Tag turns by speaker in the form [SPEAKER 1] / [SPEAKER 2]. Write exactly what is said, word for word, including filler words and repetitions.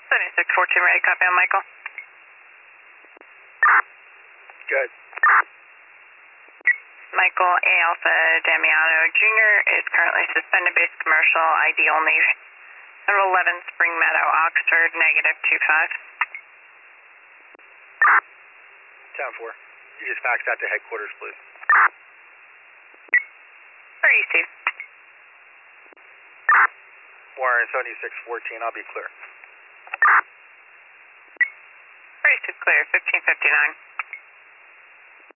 [SPEAKER 1] seventy-six fourteen, ready, copy on Michael.
[SPEAKER 2] Good.
[SPEAKER 1] Michael A. Alpha Damiano Junior is currently suspended base commercial, I D only. eleven Spring Meadow, Oxford, negative two five.
[SPEAKER 2] ten four. You just fax that to headquarters, please.
[SPEAKER 1] Where are you, Steve?
[SPEAKER 2] Warren seventy-six fourteen, I'll be clear.
[SPEAKER 1] Where are you, Steve? Clear, fifteen fifty-nine.